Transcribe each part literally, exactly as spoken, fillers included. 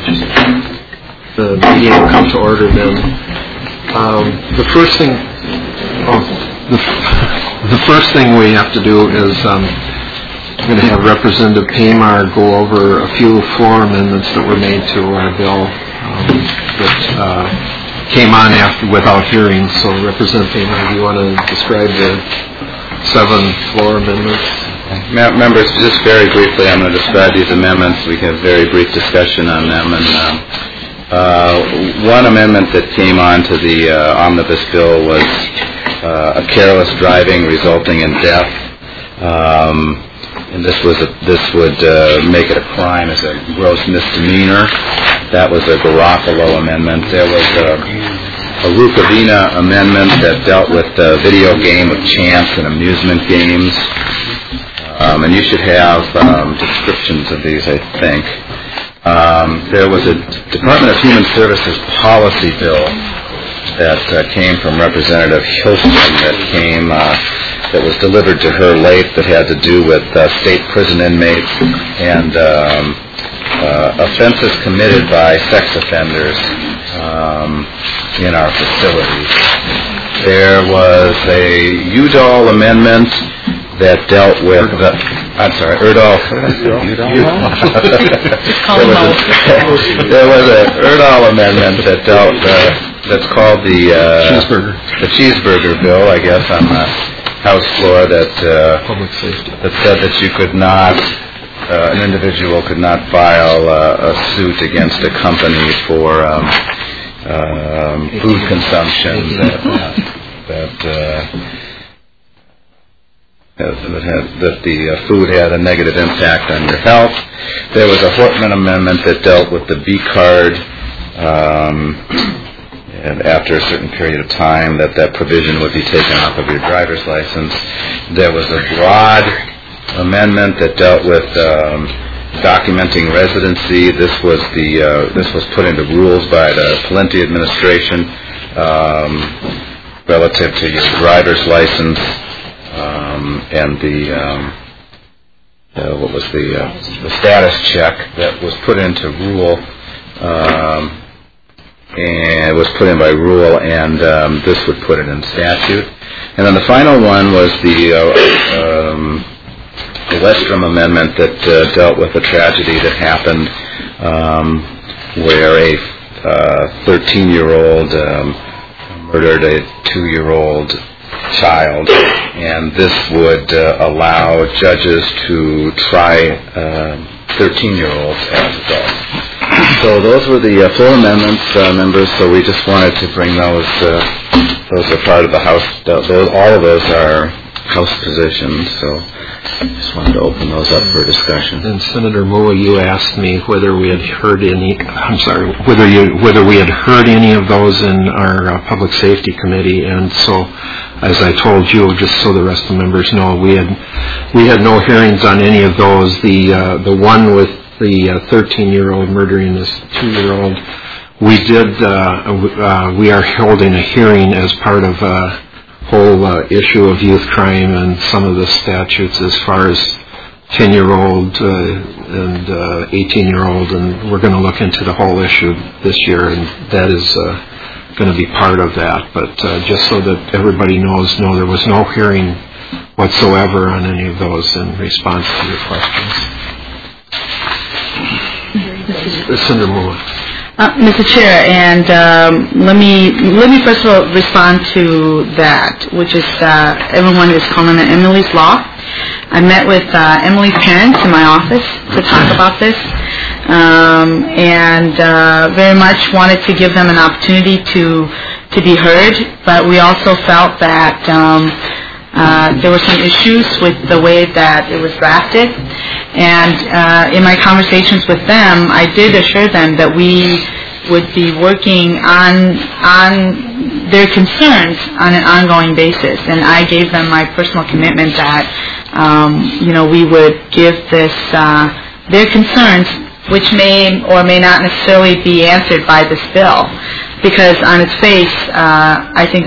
The meeting will come to order then. Um, the first thing, oh, the, the first thing we have to do is um, we're going to have Representative Paymar go over a few floor amendments that were made to our bill um, that uh, came on after without hearing. So, Representative Paymar, do you want to describe the seven floor amendments? Members, just very briefly, I'm going to describe these amendments. We have a very brief discussion on them. And um, uh, one amendment that came on to the uh, omnibus bill was uh, a careless driving resulting in death. Um, and this was a, this would uh, make it a crime as a gross misdemeanor. That was a Garofalo amendment. There was a, a Rukavina amendment that dealt with the video game of chance and amusement games. Um, and you should have um, descriptions of these, I think. Um, there was a Department of Human Services policy bill that uh, came from Representative Hilton that came, uh, that was delivered to her late, that had to do with uh, state prison inmates and um, uh, offenses committed by sex offenders um, in our facilities. There was a Udall amendment that dealt with the, I'm sorry, Erdahl. there, was a, there was a Erdahl amendment that dealt, uh, that's called the uh, cheeseburger. The cheeseburger bill, I guess, on the House floor that uh, public safety that said that you could not, uh, an individual could not file uh, a suit against a company for um, um, food consumption that that. Uh, That, had, that the uh, food had a negative impact on your health. There was a Hortman amendment that dealt with the B-card, um, and after a certain period of time that that provision would be taken off of your driver's license. There was a broad amendment that dealt with um, documenting residency. This was the uh, this was put into rules by the Pawlenty administration um, relative to your driver's license. Um, and the um, uh, what was the uh, the status check that was put into rule, um, and it was put in by rule, and um, this would put it in statute. And then the final one was the uh, um, the Westrom amendment that uh, dealt with a tragedy that happened um, where a uh, thirteen-year-old um, murdered a two-year-old child, and this would uh, allow judges to try thirteen-year-olds uh, as adults. So those were the uh, floor amendments, uh, members. So we just wanted to bring those. Uh, those are part of the House. Those, all of those are House positions. So I just wanted to open those up for discussion. And Senator Moa, you asked me whether we had heard any. I'm sorry, whether you whether we had heard any of those in our uh, Public Safety Committee, and so. As I told you, just so the rest of the members know, we had we had no hearings on any of those. The uh, the one with the uh, thirteen-year-old murdering this two-year-old, we did. Uh, uh, we are holding a hearing as part of a whole uh, issue of youth crime and some of the statutes as far as ten-year-old uh, and uh, eighteen-year-old, and we're going to look into the whole issue this year, and that is. Uh, going to be part of that, but uh, just so that everybody knows, no, there was no hearing whatsoever on any of those in response to your questions. Senator Moore. Uh, Mister Chair, and um, let me let me first of all respond to that, which is uh, everyone is calling it Emily's Law. I met with uh, Emily's parents in my office to talk about this. Um, and uh, very much wanted to give them an opportunity to to be heard, but we also felt that um, uh, there were some issues with the way that it was drafted. And uh, in my conversations with them, I did assure them that we would be working on on their concerns on an ongoing basis. And I gave them my personal commitment that um, you know we would give this uh, their concerns, which may or may not necessarily be answered by this bill, because on its face, uh, I think that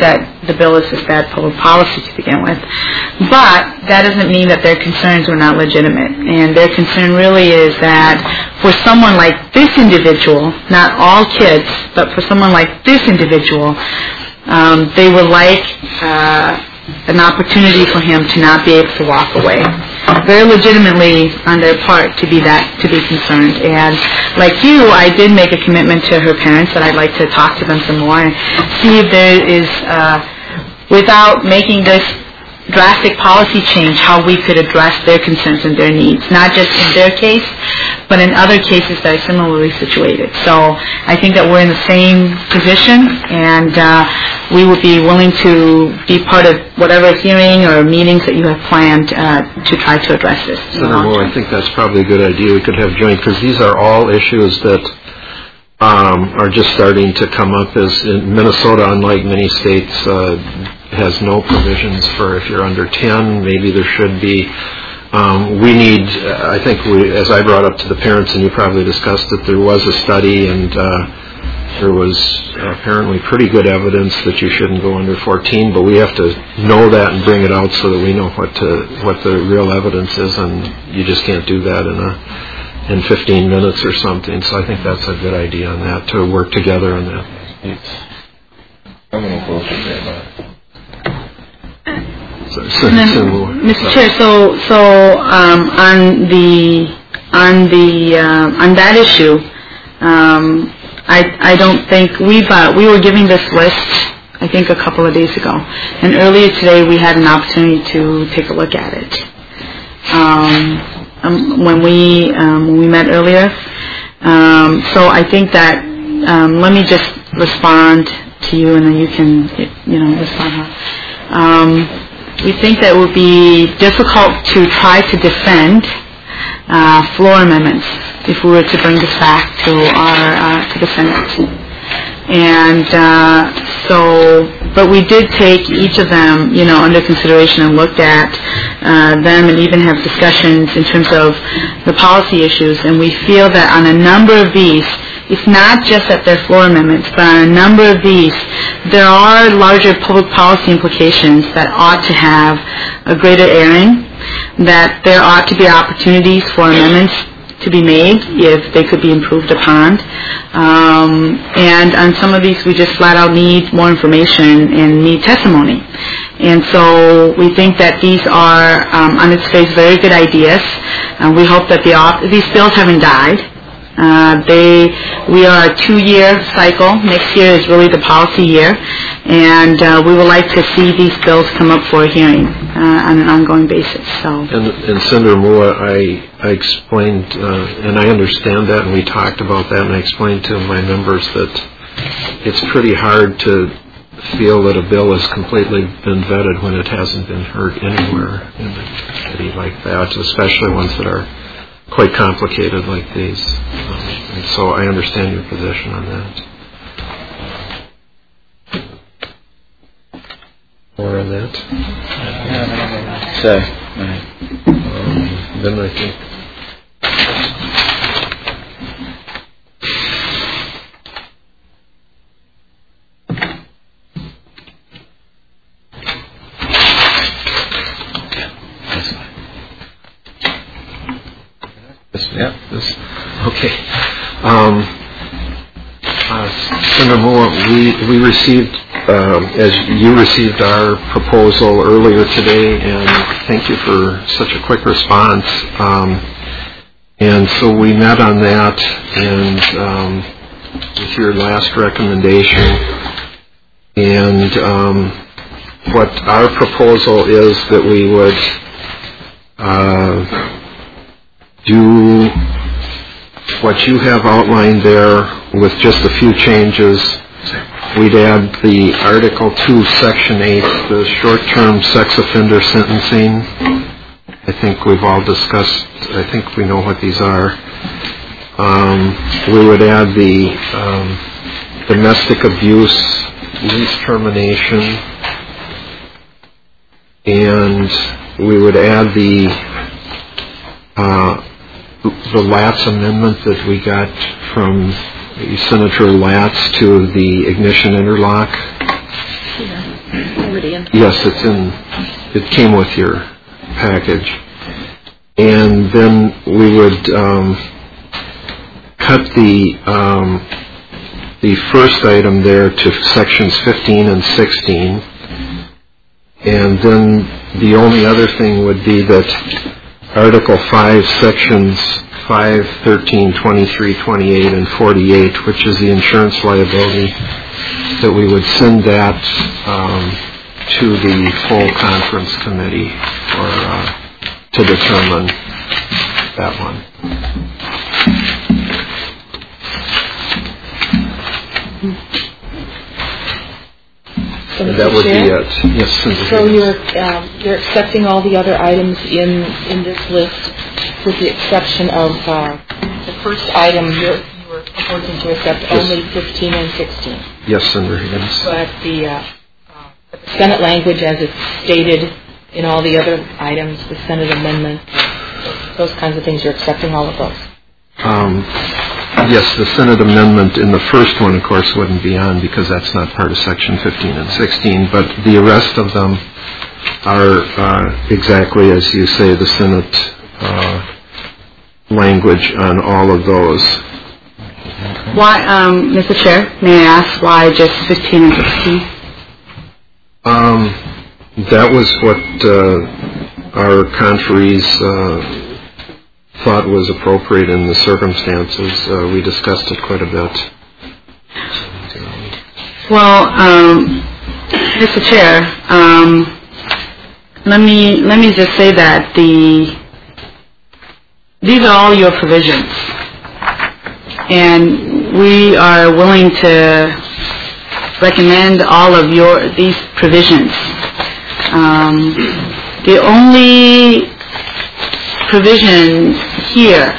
the bill is just bad public policy to begin with. But that doesn't mean that their concerns were not legitimate. And their concern really is that for someone like this individual, not all kids, but for someone like this individual, um, they would like uh, an opportunity for him to not be able to walk away. Very legitimately on their part to be that to be concerned. And like you, I did make a commitment to her parents that I'd like to talk to them some more and see if there is, uh, without making this drastic policy change, how we could address their concerns and their needs, not just in their case, but in other cases that are similarly situated. So I think that we're in the same position, and uh, we would be willing to be part of whatever hearing or meetings that you have planned uh, to try to address this. Senator Moore, I think that's probably a good idea. We could have joint, because these are all issues that um, are just starting to come up. As in Minnesota, unlike many states, uh, has no provisions for if you're under ten. Maybe there should be. Um, we need, uh, I think, we, as I brought up to the parents, and you probably discussed it, there was a study, and uh, there was apparently pretty good evidence that you shouldn't go under fourteen, but we have to know that and bring it out so that we know what to, what the real evidence is, and you just can't do that in a in fifteen minutes or something. So I think that's a good idea on that, to work together on that. I'm going to vote for that. So, so, And then, so, Mister Chair, so so um, on the on the uh, on that issue, um, I I don't think we've uh, we were giving this list I think a couple of days ago, and earlier today we had an opportunity to take a look at it. Um, um, when we um, when we met earlier, um, so I think that um, let me just respond to you, and then you can you know respond. Um, We think that it would be difficult to try to defend uh, floor amendments if we were to bring this back to our uh, to the Senate. And uh, so, but we did take each of them, you know, under consideration and looked at uh, them, and even have discussions in terms of the policy issues. And we feel that on a number of these, it's not just that they're floor amendments, but on a number of these, there are larger public policy implications that ought to have a greater airing, that there ought to be opportunities for amendments to be made if they could be improved upon. Um, and on some of these, we just flat out need more information and need testimony. And so we think that these are, um, on its face, very good ideas. Uh, we hope that the op- these bills haven't died. Uh, they, we are a two-year cycle. Next year is really the policy year, and uh, we would like to see these bills come up for a hearing uh, on an ongoing basis. So, and, and Senator Moore, I, I explained, uh, and I understand that, and we talked about that, and I explained to my members that it's pretty hard to feel that a bill has completely been vetted when it hasn't been heard anywhere in a city like that, especially ones that are quite complicated like these. Um, and so I understand your position on that. More on that? So, um, then I think... Yeah. This, okay. Um, uh, Senator Moore, we we received, um, as you received our proposal earlier today, and thank you for such a quick response. Um, and so we met on that, and um, with your last recommendation, and um, what our proposal is that we would. Uh, do what you have outlined there with just a few changes. We'd add the Article two, Section eight, the short-term sex offender sentencing. I think we've all discussed, I think we know what these are. Um, we would add the um, domestic abuse lease termination, and we would add the uh, the Latz amendment that we got from Senator Latz to the ignition interlock. Yes, it's in, it came with your package. And then we would um, cut the um, the first item there to sections fifteen and sixteen. And then the only other thing would be that Article five, sections five, thirteen, twenty-three, twenty-eight, and forty-eight, which is the insurance liability, that we would send that um, to the full conference committee or uh, to determine that one. So, And that Mister would Chair? be it. Yes, Senator So Higgins. you're um, you're accepting all the other items in in this list, with the exception of uh, the first item. You're, you were proposing to accept Yes. only fifteen and sixteen. Yes, Senator Higgins. But the uh, uh, Senate language, as it's stated in all the other items, the Senate amendment, those kinds of things, you're accepting all of those. Um, yes, the Senate amendment in the first one, of course, wouldn't be on because that's not part of Section fifteen and sixteen, but the rest of them are uh, exactly as you say, the Senate uh, language on all of those. Why, um, Mister Chair, may I ask why just fifteen and sixteen? Um, that was what uh, our conferees uh, thought was appropriate in the circumstances. Uh, we discussed it quite a bit. Well, um, Mister Chair, um, let me let me just say that the these are all your provisions, and we are willing to recommend all of your these provisions. Um, the only provision here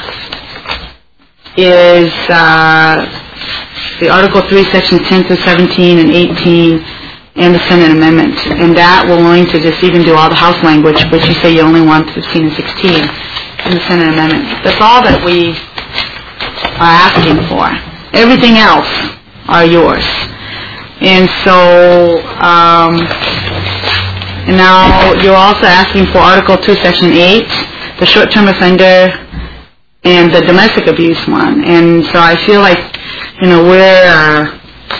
is uh, the Article three, Sections ten through seventeen and eighteen, and the Senate amendment. And that we're willing to just even do all the House language, which you say you only want fifteen and sixteen in the Senate amendment. That's all that we are asking for. Everything else are yours. And so, um, and now you're also asking for Article two, Section eight, the short-term offender and the domestic abuse one. And so I feel like, you know, we're, uh,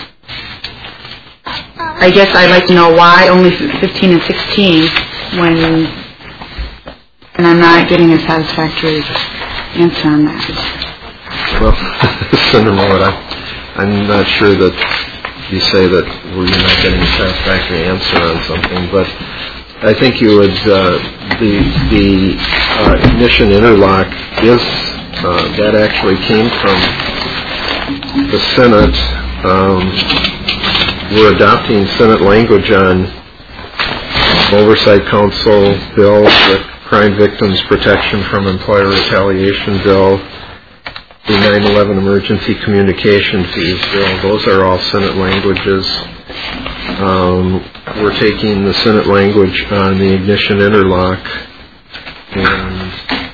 I guess I'd like to know why only fifteen and sixteen when, and I'm not getting a satisfactory answer on that. Well, Senator Moore, I, I'm not sure that you say that we're not getting a satisfactory answer on something, but I think you would, uh, the, the uh, ignition interlock is, uh, that actually came from the Senate. Um, we're adopting Senate language on Oversight Council bill, the Crime Victims Protection from Employer Retaliation bill, the nine eleven Emergency Communication Fees bill. Those are all Senate languages. Um, we're taking the Senate language on the ignition interlock, and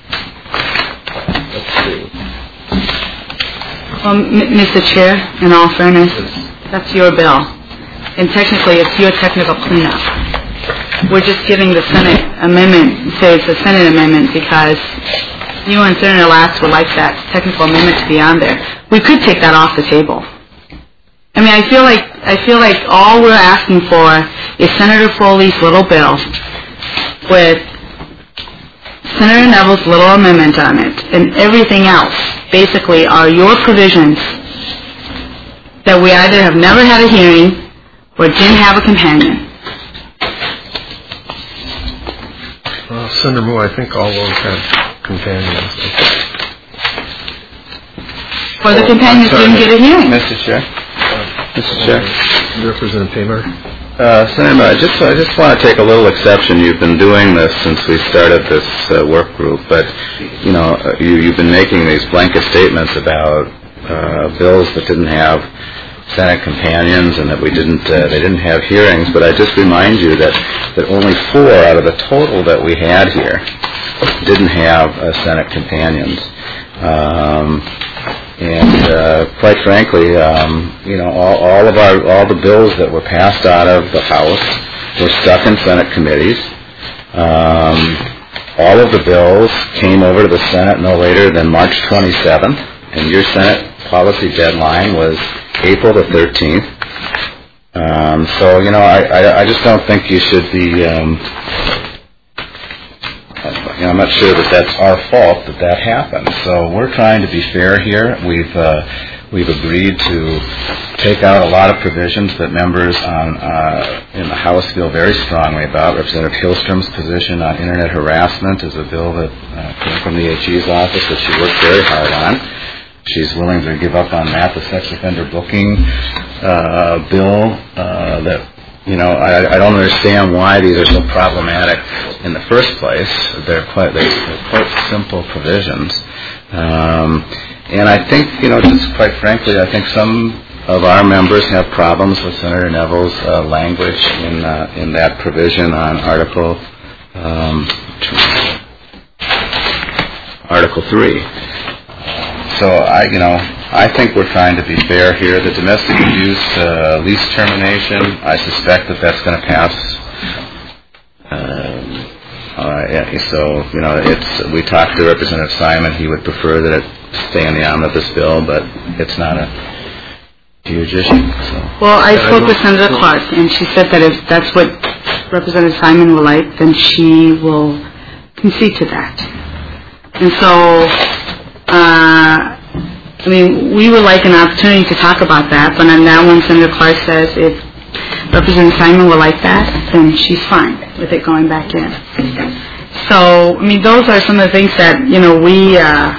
let's see. Well, M- Mister Chair, in all fairness, that's your bill, and technically it's your technical cleanup. We're just giving the Senate amendment, say it's a Senate amendment, because you and Senator Latz would like that technical amendment to be on there. We could take that off the table. I mean, I feel like I feel like all we're asking for is Senator Foley's little bill with Senator Neville's little amendment on it, and everything else basically are your provisions that we either have never had a hearing or didn't have a companion. Well, Senator Moore, I think all those have companions. Or the companions didn't get a hearing. Mister Chair. Mister Chair. Representative Tamer. Uh, Senator, I just, I just want to take a little exception. You've been doing this since we started this uh, work group, but, you know, uh, you, you've been making these blanket statements about uh, bills that didn't have Senate companions and that we didn't, uh, they didn't have hearings, but I just remind you that, that only four out of the total that we had here didn't have uh, Senate companions. Um, And uh, quite frankly, um, you know, all, all of our all the bills that were passed out of the House were stuck in Senate committees. Um, all of the bills came over to the Senate no later than March twenty-seventh, and your Senate policy deadline was April the thirteenth. Um, so, you know, I, I, I just don't think you should be, um, you know, I'm not sure that that's our fault that that happened. So we're trying to be fair here. We've, uh, we've agreed to take out a lot of provisions that members on, uh, in the House feel very strongly about. Representative Hillstrom's position on Internet harassment is a bill that uh, came from the A G's office that she worked very hard on. She's willing to give up on that. The sex offender booking uh, bill uh, that, you know, I, I don't understand why these are so problematic in the first place. They're quite, they're quite simple provisions. Um, and I think, you know, just quite frankly, I think some of our members have problems with Senator Neville's uh, language in uh, in that provision on Article um, Article three. So I, you know, I think we're trying to be fair here. The domestic abuse uh, lease termination, I suspect that that's going to pass. Um, uh, yeah, so you know, it's we talked to Representative Simon. He would prefer that it stay in the omnibus bill, but it's not a huge issue. So. Well, I spoke with Senator Clark, and she said that if that's what Representative Simon would like, then she will concede to that. And so. Uh, I mean, we would like an opportunity to talk about that, but on that one, Senator Clark says if Representative Simon would like that, then she's fine with it going back in. So, I mean, those are some of the things that, you know, we, uh,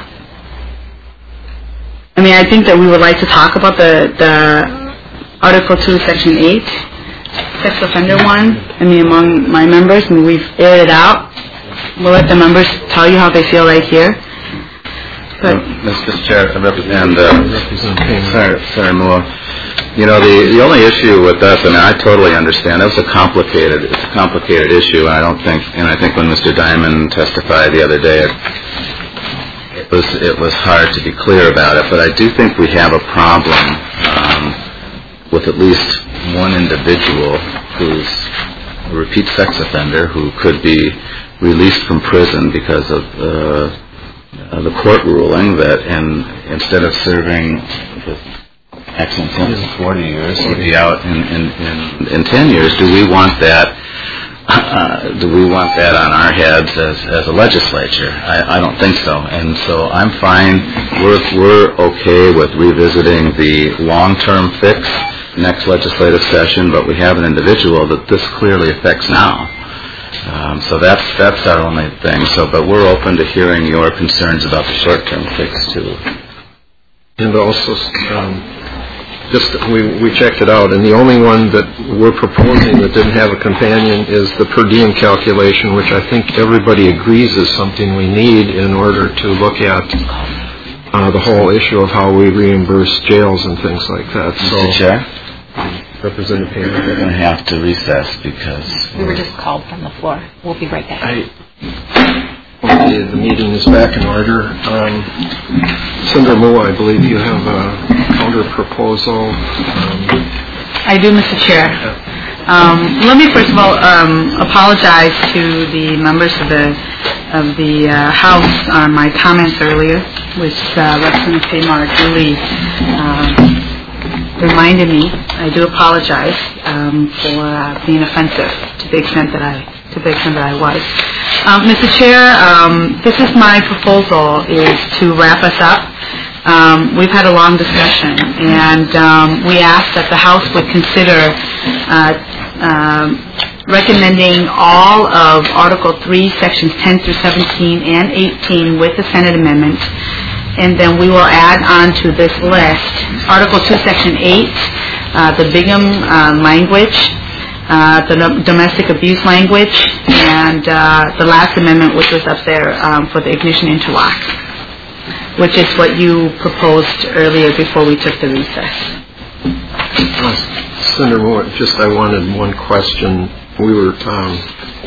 I mean, I think that we would like to talk about the, the Article two, Section eight, sex offender one. I mean, among my members, I mean, we've aired it out. We'll let the members tell you how they feel right here. Uh, Mister Chair, and uh, Senator, Senator Moore, you know, the, the only issue with us, I mean, I totally understand. That was a complicated, it's a complicated issue, and I don't think, and I think when Mister Diamond testified the other day, it, it was it was hard to be clear about it. But I do think we have a problem um, with at least one individual who's a repeat sex offender who could be released from prison because of. Uh, Uh, the court ruling that in, instead of serving the maximum sentence of forty years, he'd be out in, in, in, in ten years. Do we want that? Uh, do we want that on our heads as, as a legislature? I, I don't think so. And so I'm fine. We're we're okay with revisiting the long-term fix next legislative session, but we have an individual that this clearly affects now. Um, so that's that's our only thing. So, but we're open to hearing your concerns about the short-term fix too. And also, um, just we we checked it out, and the only one that we're proposing that didn't have a companion is the per diem calculation, which I think everybody agrees is something we need in order to look at uh, the whole issue of how we reimburse jails and things like that. So, Mister Chair. Representative Payne. We're going to have to recess because... We were just called from the floor. We'll be right back. I, okay, the meeting is back in order. Um, Senator Moore, I believe you have a counter proposal. Um, I do, Mister Chair. Um, let me first of all um, apologize to the members of the of the uh, House on my comments earlier, which uh, Representative Tamar duly uh, reminded me. I do apologize um, for uh, being offensive to the extent that I to the extent that I was. Um, Mister Chair, um, this is my proposal is to wrap us up. Um, we've had a long discussion, and um, we ask that the House would consider uh, um, recommending all of Article three, Sections ten through seventeen and eighteen with the Senate amendment. And then we will add on to this list Article two, Section eight, uh, the Bingham uh, language, uh, the no- domestic abuse language, and uh, the last amendment, which was up there um, for the ignition interlock, which is what you proposed earlier before we took the recess. Senator Moore, just I wanted one question. We were, um,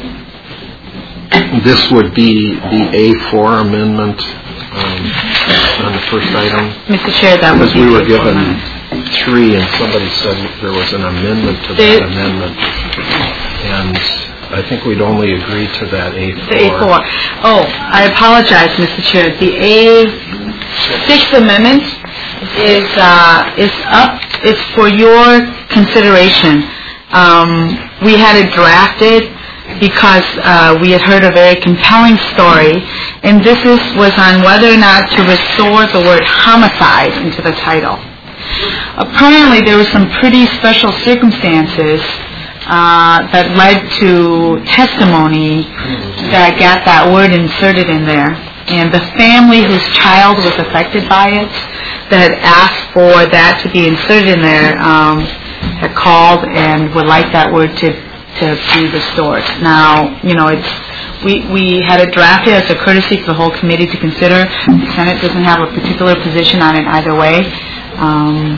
this would be the A four amendment. Um, on the first item? Mister Chair, that would Because be we were good for given me. three, and somebody said there was an amendment to There- that amendment. And I think we'd only agree to that A four. The A four. Oh, I apologize, Mister Chair. The A six amendment is uh, is up. It's for your consideration. Um, we had it drafted because uh, we had heard a very compelling story, and this is was on whether or not to restore the word homicide into the title. Apparently, there were some pretty special circumstances uh, that led to testimony that got that word inserted in there. And the family whose child was affected by it, that asked for that to be inserted in there, um, had called and would like that word to, to be restored. Now, you know, it's we, we had it drafted as a courtesy for the whole committee to consider. The Senate doesn't have a particular position on it either way. Um,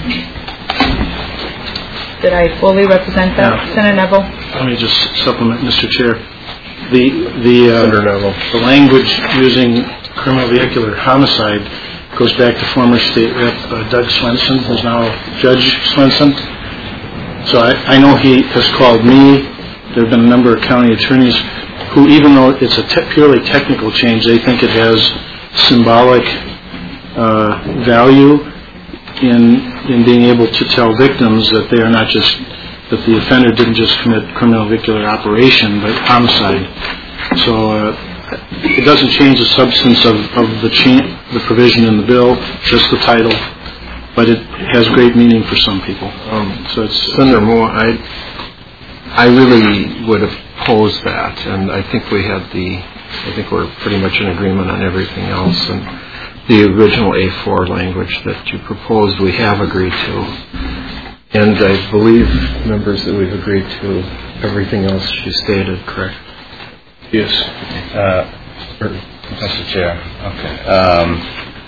did I fully represent that, Yeah. Senator Neville? Let me just supplement, Mister Chair. The the uh, Senator Neville. the language using criminal vehicular homicide goes back to former State Rep uh, Doug Swenson, who's now Judge Swenson. So I, I know he has called me. There have been a number of county attorneys who, even though it's a te- purely technical change, they think it has symbolic uh, value in in being able to tell victims that they are not just, that the offender didn't just commit criminal vehicular operation, but homicide. So uh, it doesn't change the substance of, of the cha- the provision in the bill, just the title, but it has great meaning for some people. Um, So it's Senator Moore, I, I really would oppose that, and I think we had the, I think we're pretty much in agreement on everything else, and the original A four language that you proposed we have agreed to, and I believe, members, that we've agreed to everything else you stated, correct? yes. Uh, Mister Chair, okay. Um,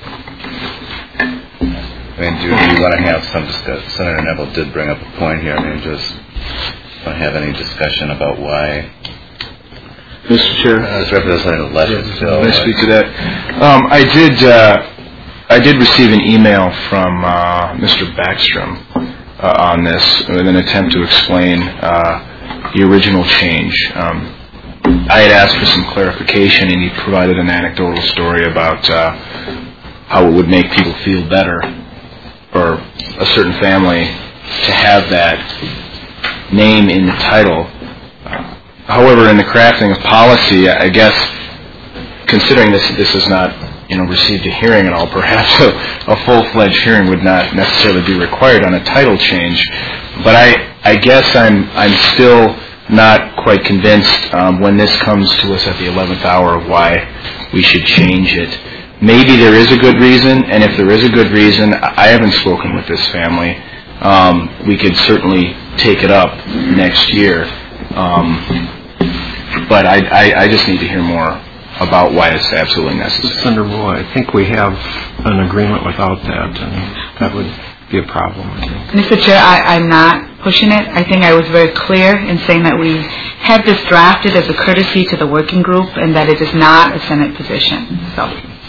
I mean, do, do you want to have some discussion? Senator Neville did bring up a point here. I mean, just want to have any discussion about why? Mister Chair. Uh, it's Representative Ledger. So, May I speak to that? Um, I did. Uh, I did receive an email from uh, Mister Backstrom uh, on this with an attempt to explain uh, the original change. Um, I had asked for some clarification, and he provided an anecdotal story about uh, how it would make people feel better, or a certain family, to have that name in the title. Uh, however, in the crafting of policy, I guess, considering this this is not, you know, received a hearing at all, perhaps a, a full-fledged hearing would not necessarily be required on a title change. But I I guess I'm I'm still not quite convinced um, when this comes to us at the eleventh hour of why we should change it. Maybe there is a good reason, and if there is a good reason, I haven't spoken with this family. Um, we could certainly take it up next year, um, but I, I, I just need to hear more about why it's absolutely necessary. Senator Moore, I think we have an agreement without that, and that would be a problem, I think. Mister Chair, I, I'm not pushing it. I think I was very clear in saying that we had this drafted as a courtesy to the working group and that it is not a Senate position. So,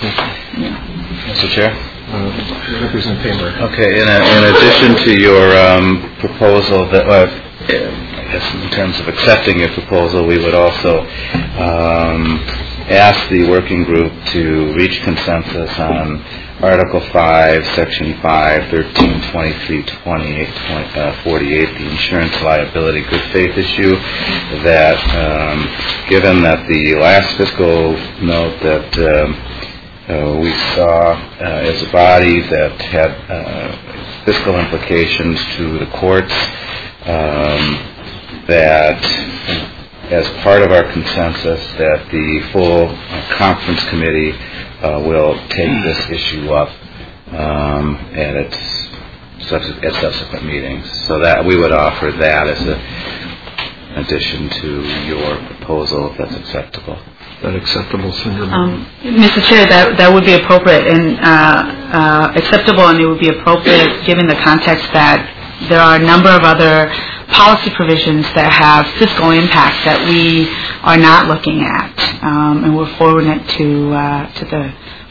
yeah. Mister Chair? Uh, Representative Taylor. Okay, in, a, in addition to your um, proposal, that uh, I guess in terms of accepting your proposal, we would also um, ask the working group to reach consensus on Article five, Section five, thirteen, twenty-three, twenty-eight, twenty, uh, forty-eight, the insurance liability good faith issue, that um, given that the last fiscal note that um, uh, we saw uh, as a body that had uh, fiscal implications to the courts, um, that as part of our consensus that the full uh, conference committee Uh, will take this issue up um, at its subsequent, at subsequent meetings, so that we would offer that as a addition to your proposal, if that's acceptable. Is that acceptable, Senator? Um, Mister Chair, that that would be appropriate and uh, uh, acceptable, and it would be appropriate given the context that there are a number of other policy provisions that have fiscal impact that we are not looking at, um, and we're forwarding it to uh, to the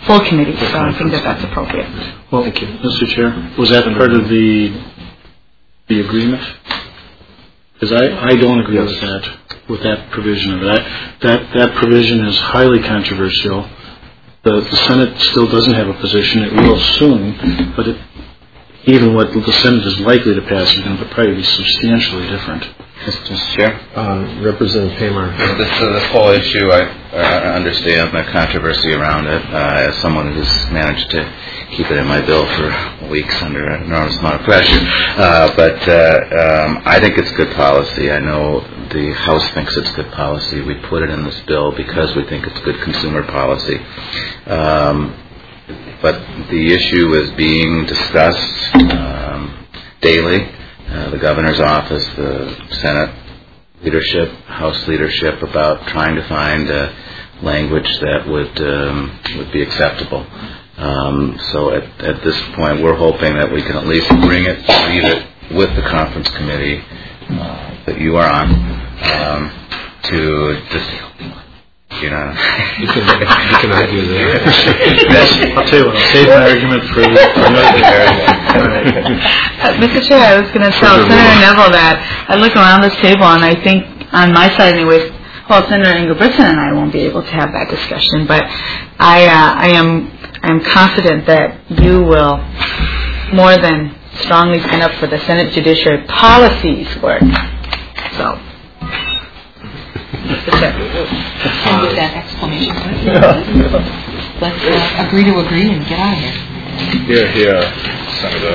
full committee, so I think that that's appropriate. Well, thank you. Mister Chair, was that part of the the agreement? Because I, I don't agree with that, with that provision of that. That that provision is highly controversial. The, the Senate still doesn't have a position. It will soon, but it, even what the Senate is likely to pass is going to probably be substantially different. Mister Chair? Uh, Representative Pamar. This, uh, this whole issue, I, I understand the controversy around it. Uh, as someone who's managed to keep it in my bill for weeks under an enormous amount of pressure. Uh, but uh, um, I think it's good policy. I know the House thinks it's good policy. We put it in this bill because we think it's good consumer policy. Um, but the issue is being discussed um, daily. Uh, the governor's office, the Senate leadership, House leadership, about trying to find a language that would um, would be acceptable. Um, so at, at this point, we're hoping that we can at least bring it, leave it with the conference committee uh, that you are on, um, to just, you know. You can, you can argue there. I'll tell you what, I'll save my argument for, for another area. Uh, Mister Chair, I was going to tell Senator Neville that I look around this table and I think, on my side anyways, well, Senator Ingebrigtsen and I won't be able to have that discussion, but I, uh, I am, I am confident that you will more than strongly stand up for the Senate Judiciary Policies work. So, Mister Chair. And with that exclamation point, let's uh, agree to agree and get out of here. Here, here, Senator.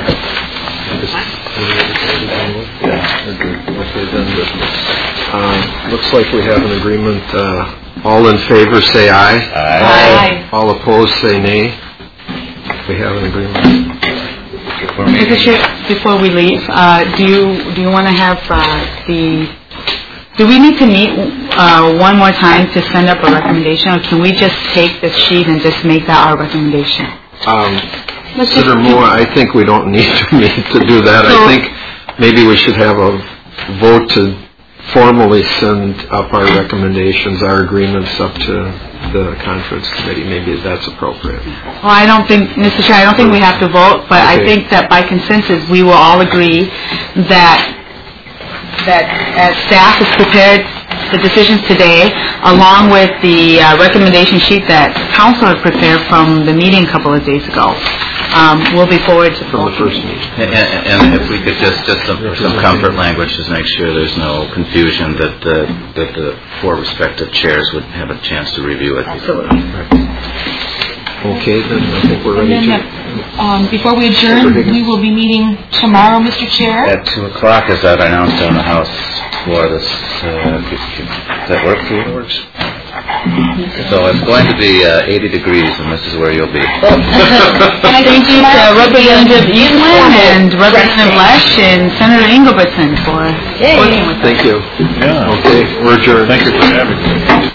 Okay, then, uh, looks like we have an agreement. Uh, all in favor say aye. Aye. All opposed say nay. We have an agreement. Mister Chair, before we leave, uh, do you do you want to have uh, the do we need to meet uh, one more time to send up a recommendation, or can we just take this sheet and just make that our recommendation? Um, Senator Moore, I think we don't need to meet to do that. So, I think maybe we should have a vote to formally send up our recommendations, our agreements up to the conference committee. Maybe that's appropriate. Well, I don't think, Mister Chair, I don't think we have to vote, but Okay. I think that by consensus we will all agree that that as staff has prepared the decisions today, along with the uh, recommendation sheet that council had prepared from the meeting a couple of days ago, um, we'll be forward to From the first meeting. And, and if we could just, just some, some comfort language, just make sure there's no confusion, that the, that the four respective chairs would have a chance to review it. Absolutely. Okay, then I think we're And ready then, to... uh, um, before we adjourn, we will be meeting tomorrow, Mister Chair. At two o'clock, as I've announced on the House floor, this, uh, does that work for you? It works. So it's going to be uh, eighty degrees, and this is where you'll be. Thank you to Representative Eastman and Representative Lesh and Senator Ingebrigtsen for working with us. Thank you. Yeah. Okay, we're adjourned. Thank you for having me.